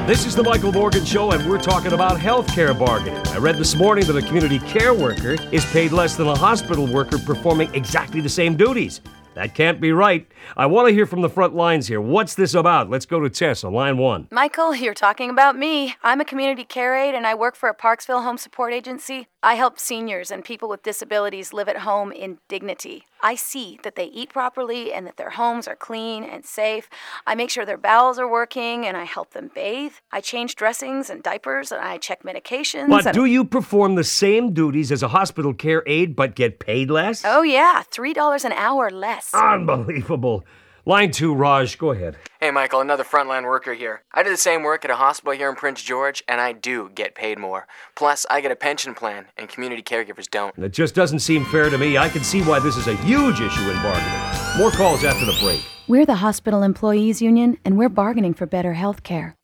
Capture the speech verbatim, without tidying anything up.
This is the Michael Morgan Show, and we're talking about healthcare bargaining. I read this morning that a community care worker is paid less than a hospital worker performing exactly the same duties. That can't be right. I want to hear from the front lines here. What's this about? Let's go to Tess on line one. Michael, you're talking about me. I'm a community care aide, and I work for a Parksville home support agency. I help seniors and people with disabilities live at home in dignity. I see that they eat properly and that their homes are clean and safe. I make sure their bowels are working, and I help them bathe. I change dressings and diapers, and I check medications. But and... do you perform the same duties as a hospital care aide but get paid less? Oh, yeah, three dollars an hour less. Unbelievable. Line two, Raj, go ahead. Hey, Michael, another frontline worker here. I do the same work at a hospital here in Prince George, and I do get paid more. Plus, I get a pension plan, and community caregivers don't. That just doesn't seem fair to me. I can see why this is a huge issue in bargaining. More calls after the break. We're the Hospital Employees Union, and we're bargaining for better health care.